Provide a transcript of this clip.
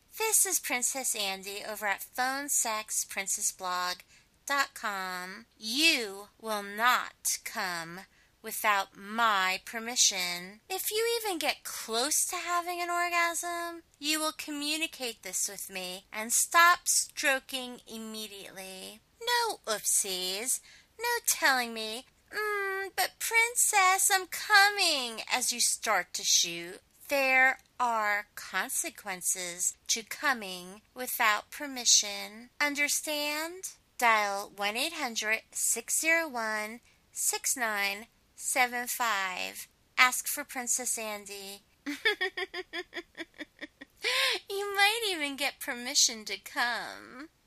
This is Princess Andy over at PhoneSexPrincessBlog.com. You will not come without my permission. If you even get close to having an orgasm, you will communicate this with me and stop stroking immediately. No oopsies. No telling me, but Princess, I'm coming, as you start to shoot. There are consequences to coming without permission. Understand? Dial 1-800-601-6975. Ask for Princess Andy. You might even get permission to come.